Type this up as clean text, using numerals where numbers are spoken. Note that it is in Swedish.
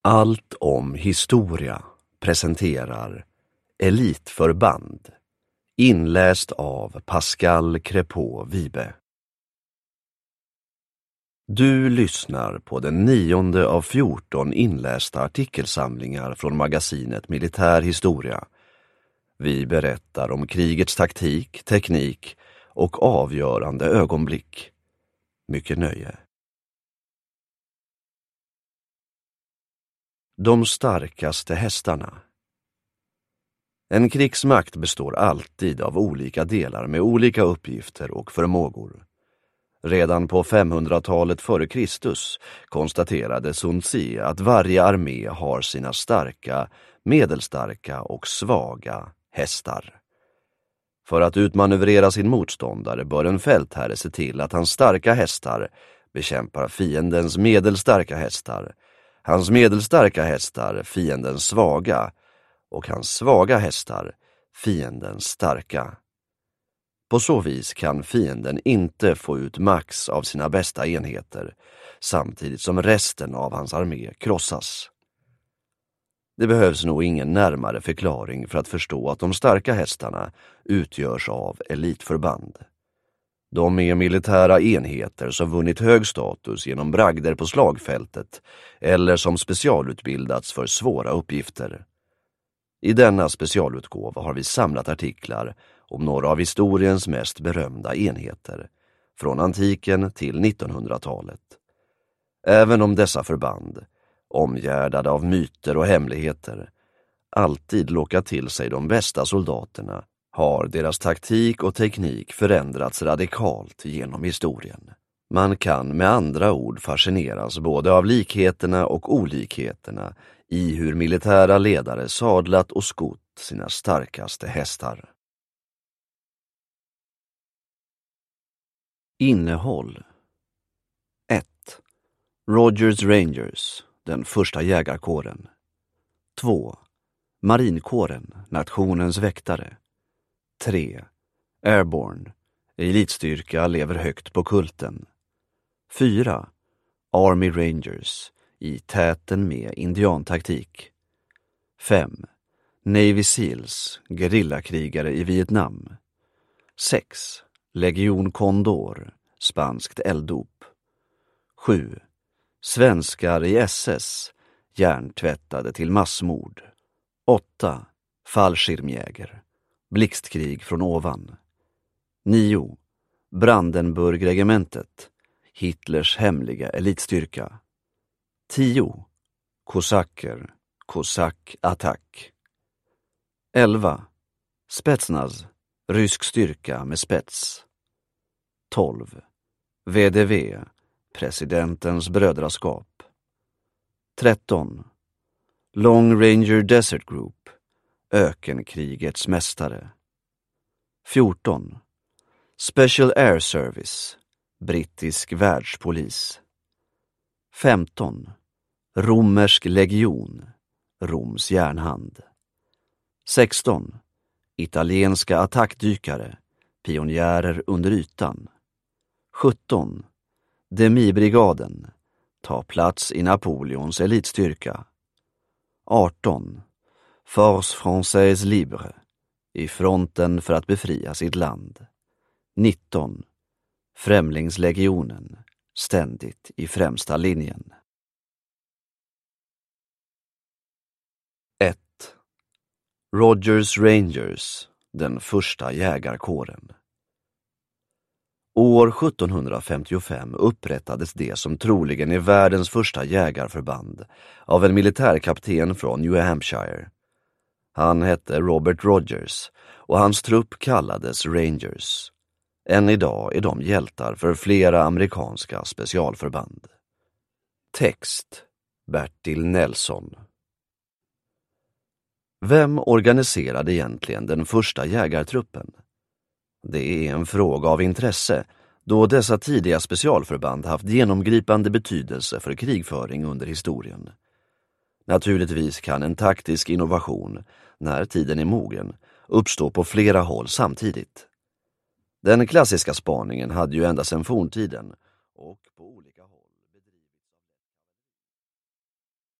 Allt om historia presenterar Elitförband, inläst av Pascal Crepot Wibe. Du lyssnar på den 9:e av 14 inlästa artikelsamlingar från magasinet Militär historia. Vi berättar om krigets taktik, teknik och avgörande ögonblick. Mycket nöje. De starkaste hästarna. En krigsmakt består alltid av olika delar med olika uppgifter och förmågor. Redan på 500-talet före Kristus konstaterade Sun Tzu att varje armé har sina starka, medelstarka och svaga hästar. För att utmanövrera sin motståndare bör en fältherre se till att hans starka hästar bekämpar fiendens medelstarka hästar, hans medelstarka hästar fiendens svaga och hans svaga hästar fiendens starka. På så vis kan fienden inte få ut max av sina bästa enheter, samtidigt som resten av hans armé krossas. Det behövs nog ingen närmare förklaring för att förstå att de starka hästarna utgörs av elitförband. De är militära enheter som vunnit hög status genom bragder på slagfältet eller som specialutbildats för svåra uppgifter. I denna specialutgåva har vi samlat artiklar om några av historiens mest berömda enheter, från antiken till 1900-talet. Även om dessa förband, omgärdade av myter och hemligheter, alltid lockat till sig de bästa soldaterna, har deras taktik och teknik förändrats radikalt genom historien. Man kan med andra ord fascineras både av likheterna och olikheterna i hur militära ledare sadlat och skott sina starkaste hästar. Innehåll. 1. Rogers Rangers, den första jägarkåren. 2. Marinkåren, nationens väktare. 3. Airborne, elitstyrka lever högt på kulten. 4. Army Rangers, i täten med indiantaktik. 5. Navy Seals, gerillakrigare i Vietnam. 6. Legion Condor, spanskt elddop. 7. Svenskar i SS, hjärntvättade till massmord. 8. Fallskirmjäger, blixtkrig från ovan. 9. Brandenburgregementet, Hitlers hemliga elitstyrka. 10. Kosacker, kosack-attack. 11. Spetsnaz, rysk styrka med spets. 12. VDV, presidentens brödraskap. 13. Long Ranger Desert Group, ökenkrigets mästare. 14. Special Air Service, brittisk världspolis. 15. Romersk legion, Roms järnhand. 16. Italienska attackdykare, pionjärer under ytan. 17. Demi-brigaden, ta plats i Napoleons elitstyrka. 18. Force Française Libre, i fronten för att befria sitt land. 19. Främlingslegionen, ständigt i främsta linjen. 1. Rogers Rangers, den första jägarkåren. År 1755 upprättades det som troligen är världens första jägarförband av en militärkapten från New Hampshire. Han hette Robert Rogers och hans trupp kallades Rangers. Än idag är de hjältar för flera amerikanska specialförband. Text: Bertil Nelson. Vem organiserade egentligen den första jägartruppen? Det är en fråga av intresse, då dessa tidiga specialförband haft genomgripande betydelse för krigföring under historien. Naturligtvis kan en taktisk innovation, när tiden är mogen, uppstå på flera håll samtidigt. Den klassiska spaningen hade ju ända sedan forntiden och på